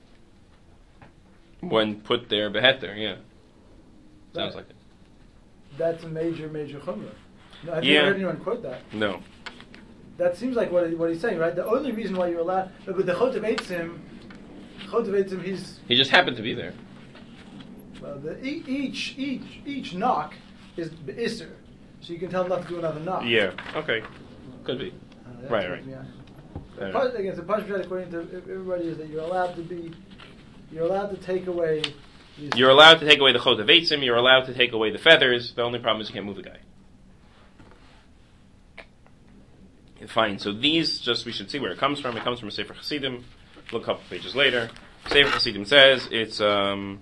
When put there, beheter, yeah. Sounds That- like it. That's a major, major chumrah. No, I've Yeah. never heard anyone quote that. No. That seems like what, he, what he's saying, right? The only reason why you're allowed, but with the Chot of Eitzim, Chot of Eitzim, he's He just happened to be there. well, the, e- each each each knock is Isser, so you can tell him not to do another knock. Yeah, okay. Could be. Uh, that Right, turns right. me on. Right. Pas- Again, so Pashas according to everybody is that you're allowed to be, you're allowed to take away. These You're allowed to take away the chot of eitzim, you're allowed to take away the feathers, the only problem is you can't move the guy. Fine, so these, just we should see where it comes from. It comes from a Sefer Chassidim. Look a couple pages later. Sefer Chassidim says it's um,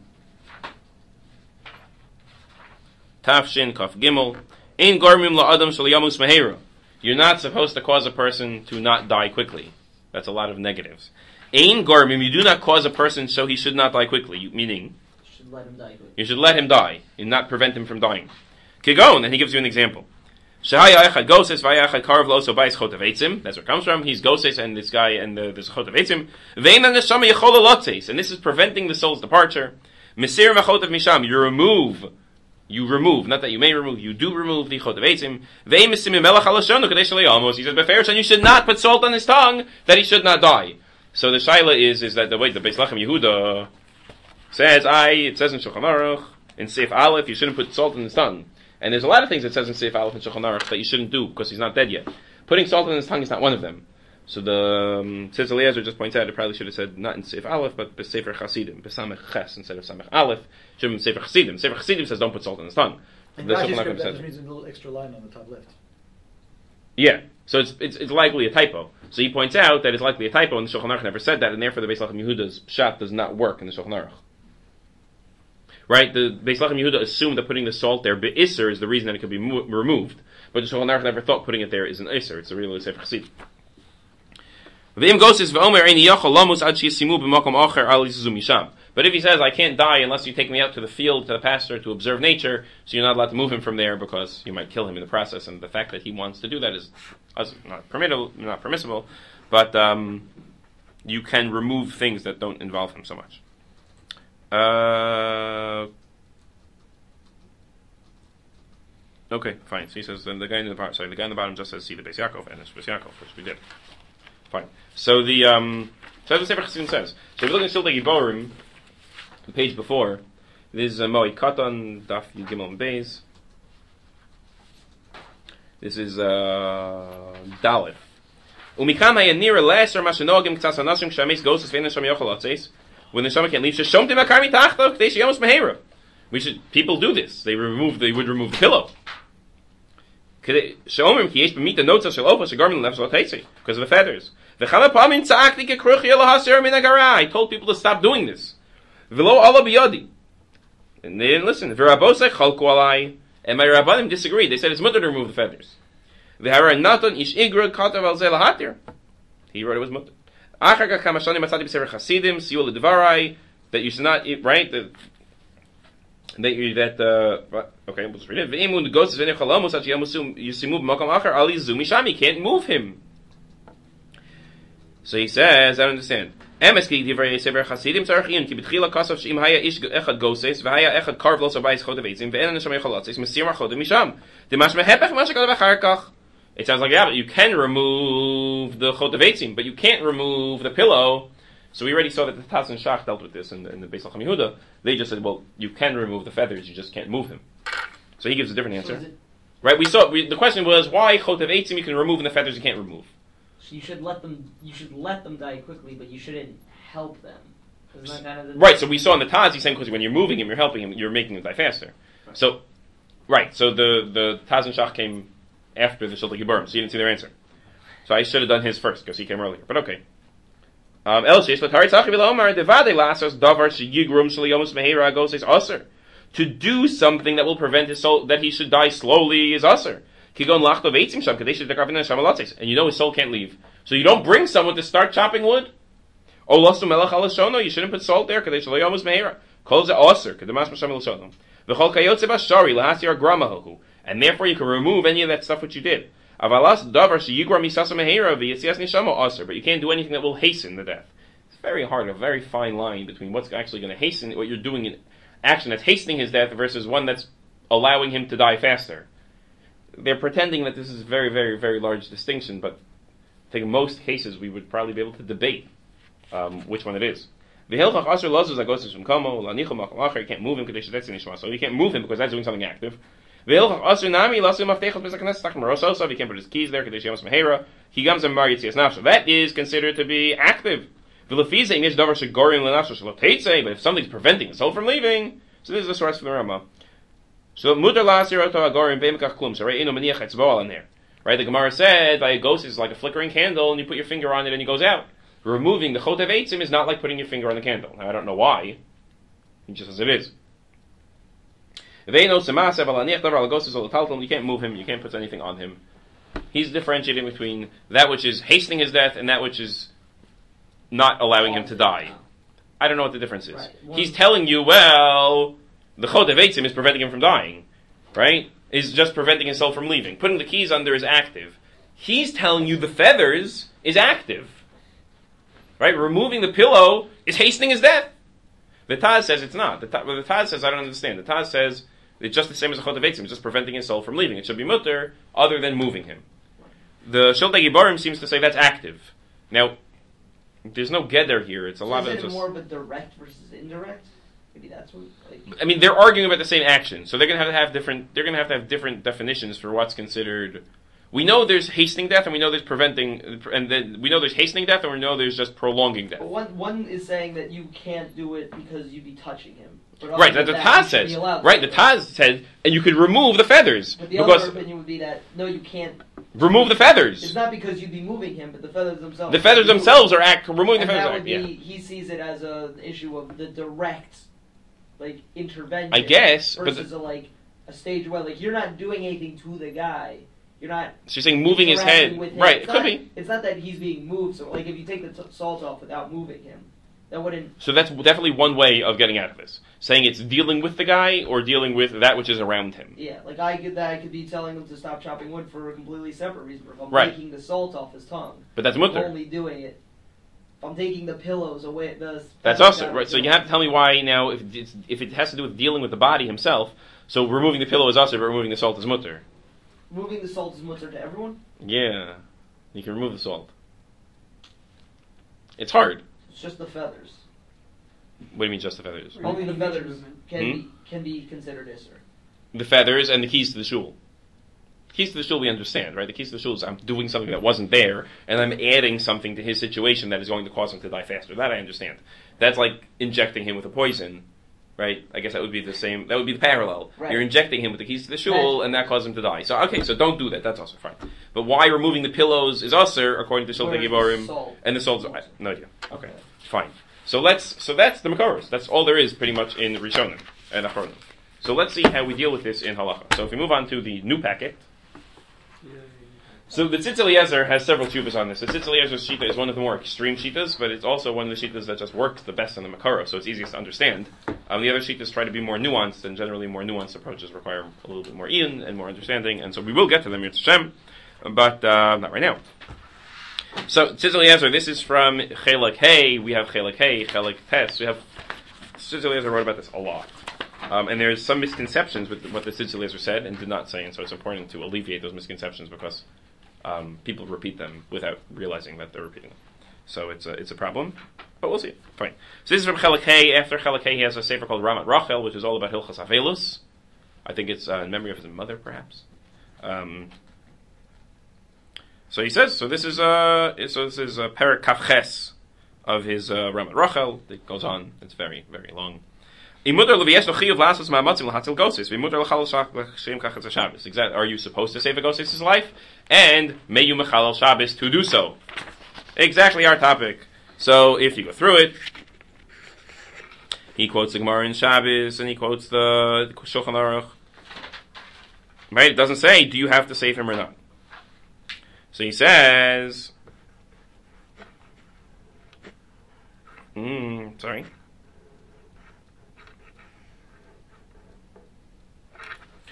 Tafshin Kaf Gimel. Ein Gormim La'adam Shal Yamus Meheira. You're not supposed to cause a person to not die quickly. That's a lot of negatives. Ein Gormim, you do not cause a person so he should not die quickly. You, meaning, You should let him die quickly. you should let him die and not prevent him from dying. Kigon, and he gives you an example. Shehaya echad goses v'haya echad karv lo so bais chot of eitzim. That's where it comes from. He's goses and this guy and the, there's a chot of eitzim. Ve'ena neshama yechola lotzes. And this is preventing the soul's departure. Mesir mechot of misham. You remove. You remove. Not that you may remove. You do remove the chot of eitzim. Ve'emisim melech alashonu kadesh alamos. He says, Beferush, you should not put salt on his tongue that he should not die. So the shaila is, is that the way the Beis Lechem Yehuda says, I, it says in Shulchan Aruch, in Seif Aleph, you shouldn't put salt in his tongue. And there's a lot of things it says in Seif Aleph and Shulchan Aruch that you shouldn't do because he's not dead yet. Putting salt in his tongue is not one of them. So the um, Tzitz Eliezer just points out it probably should have said not in Seif Aleph but Besefer Chasidim, Besamech Ches instead of Samech Aleph. Should have been Sefer Chasidim. Sefer Chasidim says don't put salt in his tongue. And The Rashi's Shulchan Aruch script, that says just it. means a little extra line on the top left. Yeah, so it's, it's it's likely a typo. So he points out that it's likely a typo, and the Shulchan Aruch never said that, and therefore the Beis Lechem Yehuda's pshat does not work in the Shulchan Aruch. Right? The Beis Lechem Yehuda assumed that putting the salt there, be'isser, is the reason that it could be mo- removed, but the Shulchan Aruch never thought putting it there is an isser. It's a real Sefer Chasid. V'im gosis v'omer eini yachol lamus ad sheyisimu b'makom acher al yisizu misham. But if he says, I can't die unless you take me out to the field, to the pasture, to observe nature, so you're not allowed to move him from there because you might kill him in the process, and the fact that he wants to do that is not permissible, not permissible, but um, you can remove things that don't involve him so much. Uh, okay, fine. So he says, then the guy in the bottom, sorry, the guy in the bottom just says, see the Beis Yaakov, and it's Beis Yaakov, which we did. Fine. So the, um, so that's what Sefer Chassidim says. So if you look at Shiltei Giborim, the page before, this is a Moed Katan, Daf Yud Gimel and Beis. This is uh, Daleth. Umikam hayanira leser mashenogim k'tzas anashim kshamis goses ve'en neshama yochel atzes. When the neshama can't leave, sheshomtim akar mitachto k'dei sheyamos mehera. We should, people do this. They remove, they would remove the pillow. Sheomrim ki yesh b'mita notzah shel ofa shegarmin lefs l'teitzi because of the feathers. V'chama pamim tza'akti kekruch yelo haser min hagara. I told people to stop doing this. V'lo ala biyadi. And they didn't listen. V'rabosei chalku alai. And my rabbanim disagreed. They said it's mutter to remove the feathers. V'hara natan ish igra katav al zeh lahatir. He wrote it was mutter. Achar ka kamashani matzati b'sefer chasidim siul l'dvarai that you should not eat, right? The, that you, that uh, okay, we'll just read it. V'emun goses v'nei chalamus at yamusu yisimu b'makam achar ali zumi shami. Can't move him. So he says, I don't understand. Emes ki divrei sefer chasidim tzarchim ki b'tchila kasav she'im haya ish echad goses v'haya echad karv lo sabayis chod avetzim v'en neshama yechalatzis mesir machod misham dimash mehepech mashakad v'char kach. It sounds like, yeah, but you can remove the chod avetzim, but you can't remove the pillow. So we already saw that the Taz and Shach dealt with this in the, in the Beis Lechem Yehuda. They just said, well, you can remove the feathers, you just can't move him. So he gives a different So answer. is it, Right, we saw, we, the question was, why chot avetzim you can remove and the feathers you can't remove? so you should let them. You should let them die quickly, but you shouldn't help them. Isn't that kind of the Right, so we saw in the Taz, he's saying because when you're moving him, you're helping him, you're making him die faster. Right. So, right, so the, the Taz and Shach came after the Shiltei Giborim, so you didn't see their answer. So I should have done his first, because he came earlier, but okay. Um, El Sheish, Latari Tzachi V'Lomar, Devade Lasas, Davar, Sheyigrum, Shaliyomus Mehera, Goses, Aser. To do something that will prevent his soul, that he should die slowly is Aser. Kigon Lachto Veitzim Sham, Kadesh Dekarvin and Shamalatzes. And you know his soul can't leave. So you don't bring someone to start chopping wood. O Lasu Melech Alashono, you shouldn't put salt there, Kadesh Shaliyomus Mehera. Kol Ze Aser, Kademas Masham Alashono. V'chol Kayotze Bashari, Lahasir Gramahohu. and therefore you can remove any of that stuff which you did. Avalas davar sheyigra misasa mehera v'yitzias neshama aser, but you can't do anything that will hasten the death. It's very hard, a very fine line between what's actually going to hasten, what you're doing in action that's hastening his death versus one that's allowing him to die faster. They're pretending that this is a very, very, very large distinction, but I think in most cases we would probably be able to debate um, which one it is. You can't move him, so you can't move him because that's doing something active. You can't put his keys there. That is considered to be active. But if something's preventing his soul from leaving, so this is the source for the Rama. So mutar la'asir oto agorim be'emekach klum. So right, inu maniach etzbo in there. Right, the Gemara said by a ghost is like a flickering candle, and you put your finger on it and it goes out. Removing the chotev eitzim is not like putting your finger on the candle. Now I don't know why. It just as it is. You can't move him. You can't put anything on him. He's differentiating between that which is hastening his death and that which is not allowing him to die. I don't know what the difference is. Right. He's telling you, well, the chotev eitzim is preventing him from dying, right? Is just preventing himself from leaving. Putting the keys under is active. He's telling you the feathers is active, right? Removing the pillow is hastening his death. The Taz says it's not. The, ta- well, the Taz says I don't understand. The Taz says it's just the same as the chotev eitzim. It's just preventing his soul from leaving. It should be mutter other than moving him. The Shiltei Giborim seems to say that's active. Now, there's no geder here. It's a so lot is of it just more of a direct versus indirect? Maybe that's what. Like, I mean, they're arguing about the same action, so they're going to have to have different. They're going to have to have different definitions for what's considered. We know there's hastening death, and we know there's preventing, and then we know there's hastening death, and we know there's just prolonging death. But one one is saying that you can't do it because you'd be touching him. But Right, that the Taz says. Right, the Taz said, and you could remove the feathers But the because other opinion would be that no, you can't. remove the feathers. It's not because you'd be moving him, but the feathers themselves. The feathers are themselves are act removing and the feathers. that Are, would be, yeah. he sees it as a issue of the direct, like intervention. I guess, but versus the, a like a stage where like you're not doing anything to the guy. You're not. so you're saying moving his interacting head, with him. right? It's It not, could be. It's not that he's being moved. So like if you take the t- salt off without moving him, that wouldn't. So that's definitely one way of getting out of this. Saying it's dealing with the guy or dealing with that which is around him. Yeah, like I could that I could be telling him to stop chopping wood for a completely separate reason. If I'm Right. taking the salt off his tongue, But that's I'm mutter. only doing it. If I'm taking the pillows away, the That's also right. So you have to tell me why now. If it's, if it has to do with dealing with the body himself, so removing the pillow is also, but removing the salt is mutter. moving the salt is mutter to everyone. Yeah, you can remove the salt. It's hard. It's just the feathers. What do you mean, just the feathers? Right. Only the feathers Movement. can Hmm? be can be considered isser. The feathers and the keys to the shul. Keys to the shul we understand, right? The keys to the shul is I'm doing something that wasn't there, and I'm adding something to his situation that is going to cause him to die faster. That I understand. That's like injecting him with a poison, right? I guess that would be the same. That would be the parallel. Right. You're injecting him with the keys to the shul, and that causes him to die. So okay, so don't do that. That's also fine. But why removing the pillows is usher according to Shiltei Whereas Giborim, salt- and the salt's I- no idea. Okay, fine. So let's. So that's the Makoros. That's all there is, pretty much, in Rishonim and Achronim. So let's see how we deal with this in Halacha. So if we move on to the new packet. So the Tzitz Eliezer has several tshuvas on this. The Tzitz Eliezer's shita is one of the more extreme shitas, but it's also one of the shitas that just works the best on the Makara, so it's easiest to understand. Um, the other shitas try to be more nuanced, and generally more nuanced approaches require a little bit more ian and more understanding, and so we will get to them, Yirtzeh Hashem, but uh, not right now. So Tzitz Eliezer, this is from Chelek Hey. We have Chelek Hey, Chelek Tes. We have Tzitz Eliezer wrote about this a lot. Um, and there's some misconceptions with what the Tzitz Eliezer said and did not say, and so it's important to alleviate those misconceptions because um, people repeat them without realizing that they're repeating them. So it's a, it's a problem, but we'll see. Fine. So this is from Chelek Hey. After Chelek Hey, he has a sefer called Ramat Rachel, which is all about Hilchas Avelus. I think it's uh, in memory of his mother, perhaps. Um, so he says, so this is uh, so this is uh, Perek Kavches of his uh, Ramat Rachel. It goes on. It's very, very long. Exactly. Are you supposed to save a Gosses' life? And may you mechalal Shabbos to do so. Exactly our topic. So if you go through it, he quotes the Gemara in Shabbos and he quotes the Shulchan Aruch. Right? It doesn't say, do you have to save him or not? So he says, mm, sorry.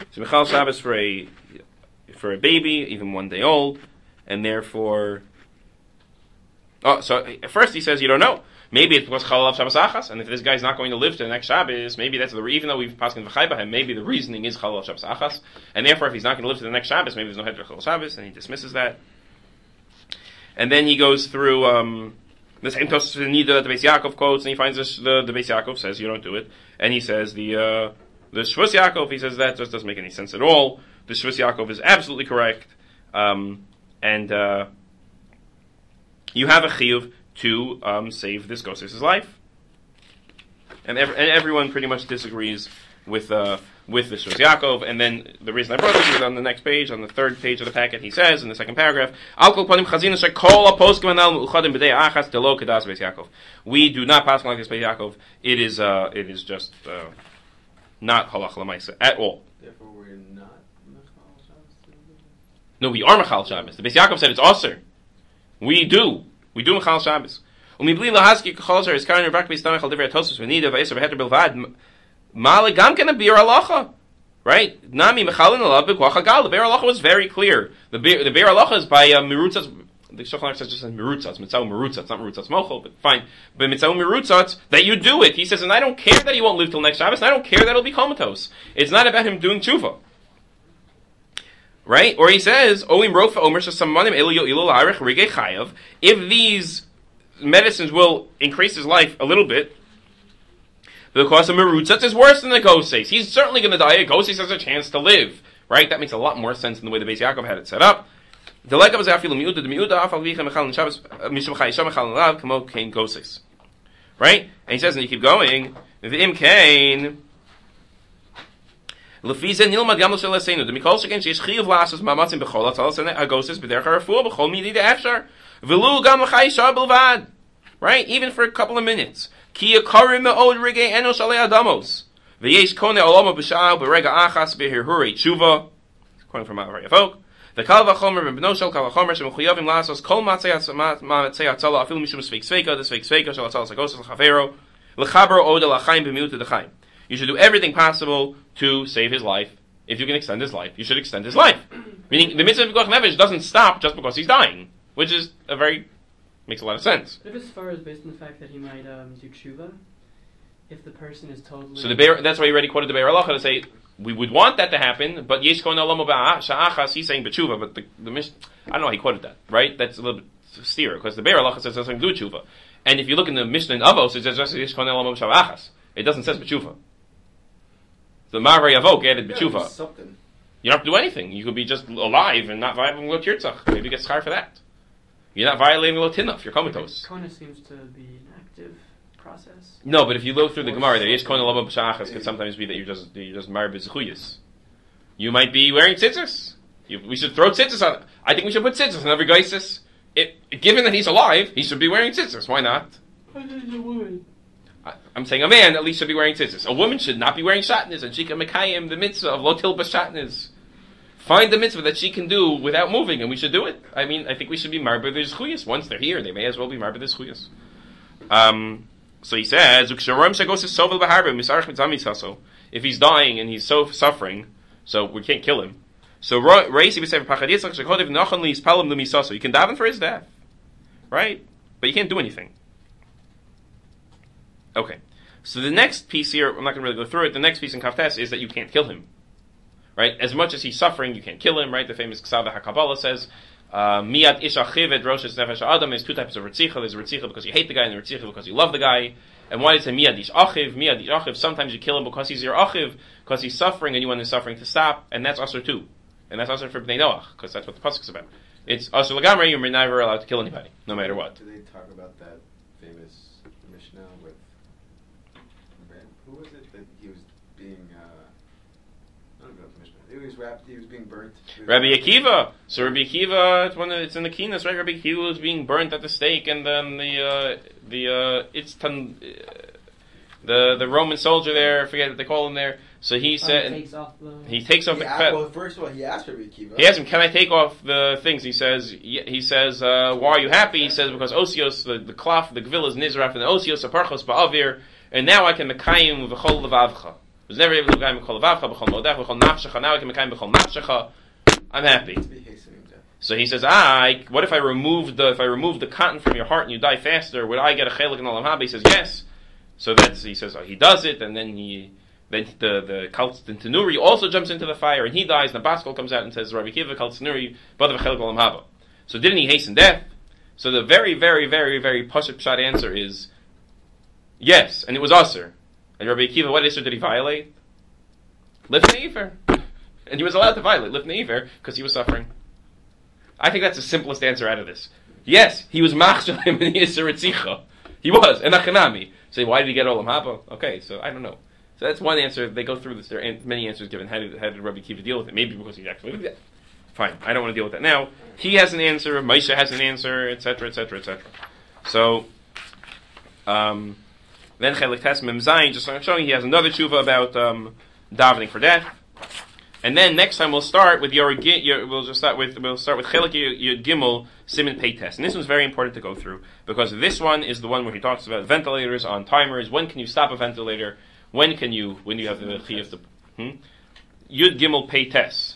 So Michal Shabbos for a for a baby, even one day old, and therefore. Oh, so at first he says you don't know. Maybe it's because Chalav Shabbos Achas, and if this guy's not going to live to the next Shabbos, maybe that's the even though we've passed in V'chai B'hem, maybe the reasoning is Chalav Shabbos Achas, and therefore if he's not going to live to the next Shabbos, maybe there's no Hedra Chalav Shabbos, and he dismisses that. And then he goes through um, the same Tosfos Nida that the Beis Yaakov quotes, and he finds this, the the Beis Yaakov says you don't do it, and he says the uh, the Shvus Yaakov, he says that just doesn't make any sense at all. The Shvus Yaakov is absolutely correct, um, and uh, you have a chiyuv to um, save this Gosses' life. And, ev- and everyone pretty much disagrees with uh, with the Shvus Yaakov. And then the reason I brought this is on the next page, on the third page of the packet, he says in the second paragraph, Al kol panim chazina shekol aposkim anal meuchadim b'dei achas delo kedas Beis Yaakov. We do not pass like this Beis Yaakov. It is uh, it is just uh, not halach l'maisa at all. Therefore, we're not Mechal Shabbos. No, we are Mechal Shabbos. The Beis Yaakov said it's aser. We do. We do Mechal Shabbos. Umibli lahaski kachol shar is karin rak beistamech al divrei Tosfos v'nida v'eser v'heter bilvad ma'ale gam ken a bir halacha. Right? Nami mechalin alav b'koach hagal. The bir halacha was very clear. The bir the bir halacha is by uh, mirutzas. The Shulchan Aruch says just mirutzas, mitzvah mirutzas, not mirutzas mochel, but fine. But mitzvah mirutzas that you do it. He says, and I don't care that he won't live till next Shabbos, and I don't care that it'll be comatose. It's not about him doing tshuva. Right? Or he says, Olim rofa omer shasamanim elu yo'ilu la'arech rigei chayav. If these medicines will increase his life a little bit, because a merutzat is worse than the goses. He's certainly going to die. A goses has a chance to live. Right? That makes a lot more sense than the way the Beis Yaakov had it set up. The like of afilu miuda, the miuda afal vicha mechal Shabbos mishum chayisham mechal lav kamo kain goses. Right? And he says, and you keep going, v'im kain. Lefize nilmad gam l'shel eseinu. The mikol sheken sheish chiyuv la'asos mamatzim b'chol atzal sene agoses b'derech harafuah b'chol midi de'efshar v'lu gam l'chayishah b'lvad. Right? Even for a couple of minutes. Ki yakarim me'od rigei enosh alei adamos v'yesh konei olama b'sha'al b'rega achas b'hirhurei tshuva. Quoting from Ma'avar Yavok. The kal v'chomer b'bno shel kal v'chomer shemechuyavim la'asos kol matzei atzala afilu mishum sveik sveika the sveik sveika shel atzala sagoses l'chavero l'chaber od l'chaim b'miut l'chaim. You should do everything possible to save his life. If you can extend his life, you should extend his life. Meaning, the mitzvah of Pikuach Nefesh doesn't stop just because he's dying, which is a very makes a lot of sense. But if as far as based on the fact that he might um, do tshuva, if the person is totally So the Be'er, that's why he already quoted the Be'er Halacha to say we would want that to happen, but yesh kon olamo ba'achas he's saying b'tshuva, but the the mish, I don't know how he quoted that, right? That's a little bit steer because the Be'er Halacha says doesn't do tshuva, and if you look in the Mishnah in Avos, it says just yesh kon olamo b'achas. It doesn't say b'tshuva. The Ma'avar Yavok added b'tshuva. Something. You don't have to do anything. You could be just alive and not violating lo tirtzach. Maybe you get schar for that. You're not violating lo tinaf. You're comatose. Kona seems to be an active process. No, but if you look through the Gemara, there yesh kon olamo b'shachas could sometimes be that you're just you're just married b'zechuyas. You might be wearing tzitzis. You, we should throw tzitzis on. I think we should put tzitzis on every geisis. It, given that he's alive, he should be wearing tzitzis. Why not? But there's a woman. I, I'm saying a man at least should be wearing tzitzis. A woman should not be wearing shatnez, and she can mekayim the mitzvah of lo tilba shatnez. Find the mitzvah that she can do without moving, and we should do it. I mean, I think we should be marba their zchuyas. Once they're here, they may as well be marba their zchuyas. Um, so he says, if he's dying and he's so suffering, so we can't kill him. So you can daven for his death, right? But you can't do anything. Okay. So the next piece here, I'm not going to really go through it. The next piece in Kaftes is that you can't kill him, right? As much as he's suffering, you can't kill him, right? The famous Ksava HaKabbalah says, Miyat ish achiv et roshes nefesh adam. There's two types of ritzicha. There's ritzicha because you hate the guy, and ritzicha because you love the guy. And why does it say miyat ish achiv? Miyat ish achiv. Sometimes you kill him because he's your achiv, because he's suffering, and you want his suffering to stop, and that's also too. And that's also for Bnei Noach, because that's what the pasuk is about. It's also lagamri. You're never allowed to kill anybody, no matter what. Do they talk about that famous Mishnah with who was it that he was being? Uh, I don't know the Mishnah. He was wrapped. He was being burnt. Rabbi Akiva. So Rabbi Akiva, it's one. Of, it's in the Kinas, right? Rabbi Akiva was being burnt at the stake, and then the uh, the uh, it's tan, uh, the the Roman soldier there. I forget what they call him there. So he said Oh, he takes off the. he takes off He the. asked, well, first of all, he asked Rabbi Akiva. He asked him, "Can I take off the things?" He says, "He says, uh, why are you happy?" He says, "Because Osios, the the cloth, the gvil is nizraf, and the Osios aparchos ba'avir, and now I can mekayim v'chol levavcha." was never able to mekayim b'chol levavcha, b'chol modecha, b'chol nafshecha. Now I can mekayim b'chol nafshecha. I'm happy. So he says, ah, I, what if I remove the if I remove the cotton from your heart and you die faster? Would I get a chelik in olam haba? He says yes. So that's he says oh, he does it, and then he then the the Kaltzin Tanuri also jumps into the fire and he dies. And the Baskol comes out and says, Rabbi Kiva Kaltzin Tanuri, but of a chelik olam haba. So didn't he hasten death? So the very very very very pashut pshat answer is yes, and it was usher. And Rabbi Kiva, what issur did he violate? Lifnei Ifer, and he was allowed to violate Lifnei Ifer because he was suffering. I think that's the simplest answer out of this. Yes, he was machshel him in Yisur Etzicha. He was, and Achanami. Say, why did he get Olam Haba? Okay, so I don't know. So that's one answer. They go through this. There are many answers given. How did, how did Rabbi Kiva deal with it? Maybe because he actually did that. Fine, I don't want to deal with that now. He has an answer. Moshe has an answer, et cetera, et cetera, et cetera. So, um, then Chelik Tes Mem Zayin, just showing he has another tshuva about um, davening for death. And then next time we'll start with your, your we'll just start with we'll start with Chelik Yud Gimel Siman Pei Tes, and this one's very important to go through because this one is the one where he talks about ventilators on timers. When can you stop a ventilator? When can you when you have the chiyuv to hmm? Yud Gimel Pei Tes?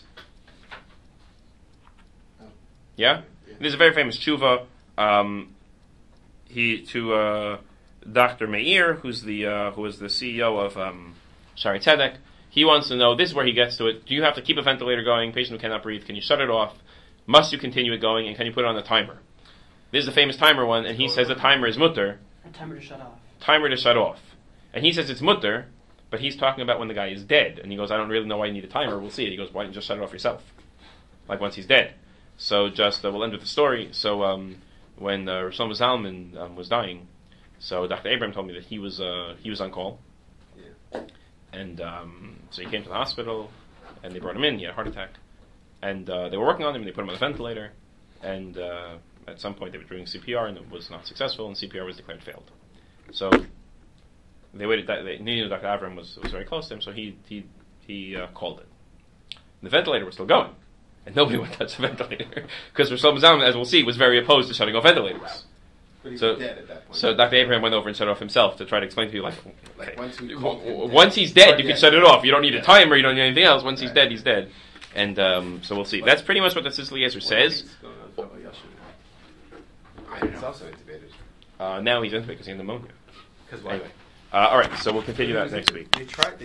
Yeah, this is a very famous tshuva. Um, he to uh, Doctor Meir, who's the uh, who is the C E O of um, Shari Tzedek. He wants to know, this is where he gets to it, do you have to keep a ventilator going, patient who cannot breathe, can you shut it off, must you continue it going, and can you put it on a timer? This is the famous timer one, and he says the timer is mutter. A timer to shut off. Timer to shut off. And he says it's mutter, but he's talking about when the guy is dead, and he goes, I don't really know why you need a timer, we'll see it. He goes, why don't you just shut it off yourself? Like once he's dead. So just, uh, we'll end with the story. So um, when uh, Rosh Shlomo Zalman um, was dying, so Doctor Abraham told me that he was uh, he was on call. Yeah. And um, so he came to the hospital, and they brought him in. He had a heart attack, and uh, they were working on him. And they put him on a ventilator, and uh, at some point they were doing C P R, and it was not successful, and C P R was declared failed. So they waited. They knew Doctor Avram was was very close to him, so he he he uh, called it. And the ventilator was still going, and nobody would touch the ventilator because Rosh Hashanah Zalman, as we'll see, was very opposed to shutting off ventilators. But he So, was dead at that point. so Doctor Abraham went over and shut it off himself to try to explain to you, like, Like, okay, once we w- called him w- dead, once he's dead, you yeah. can shut it off. You don't need Yeah. a timer, you don't need anything else. Once he's Right. dead, he's dead. And um, so we'll see. That's pretty much what the Sicily answer says. It's also intubated. Uh, now he's intubated because he had pneumonia. Because why? Anyway, uh, all right. So we'll continue that next week. They tried.